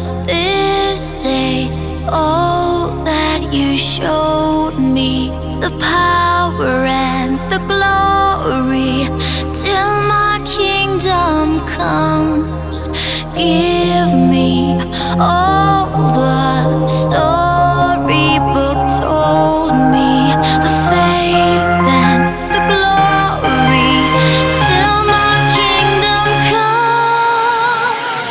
us this day, all that you showed me, the power and the glory, till my kingdom comes. Give me all the storybook told me, the faith and the glory, till my kingdom comes.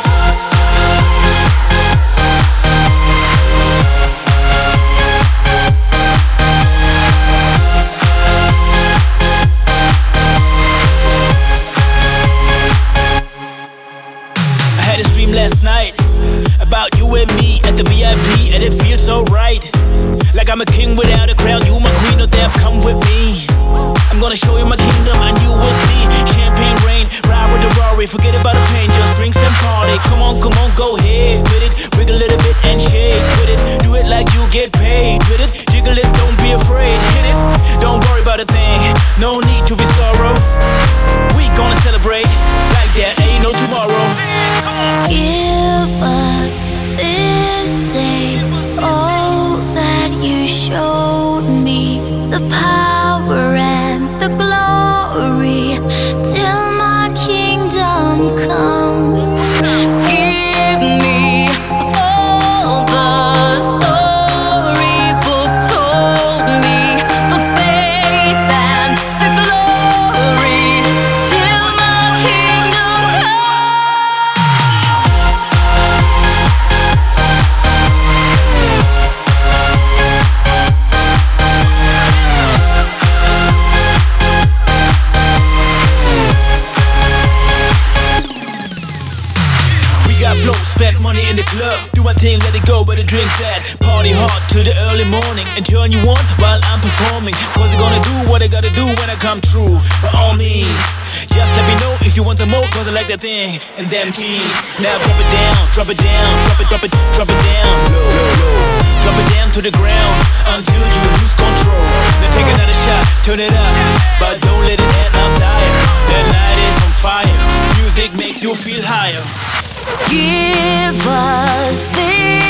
I had a dream last night about you and me at the VIP, and it feels so right. Like I'm a king without a crown, you my queen, no doubt, come with me. I'm gonna show you my kingdom and you will see. Champagne rain, ride with the Rari, forget about the pain, just drinks and party. Come on, go ahead with it. Wiggle a little bit and shake with it. Do it like you get paid with it. Jiggle it, don't be afraid, hit it. Don't worry about a thing, no need to be sorrow. We gonna celebrate like there ain't no tomorrow. Give us this day all that you showed me, the power and the glory, till my kingdom comes. Give me all the storybook told me, the faith and the glory, till my kingdom comes. Got flow, spent money in the club. Do my thing, let it go, but the drink's sad. Party hard to the early morning and turn you on while I'm performing. Cause I'm gonna do what I gotta do when I come through. By all means, just let me know if you want some more, cause I like that thing and them keys. Now drop it down, drop it down, drop it down, low, low, low. Drop it down to the ground until you lose control. Then take another shot, turn it up, but don't let it end up dire. The night is on fire, music makes you feel higher. Give us this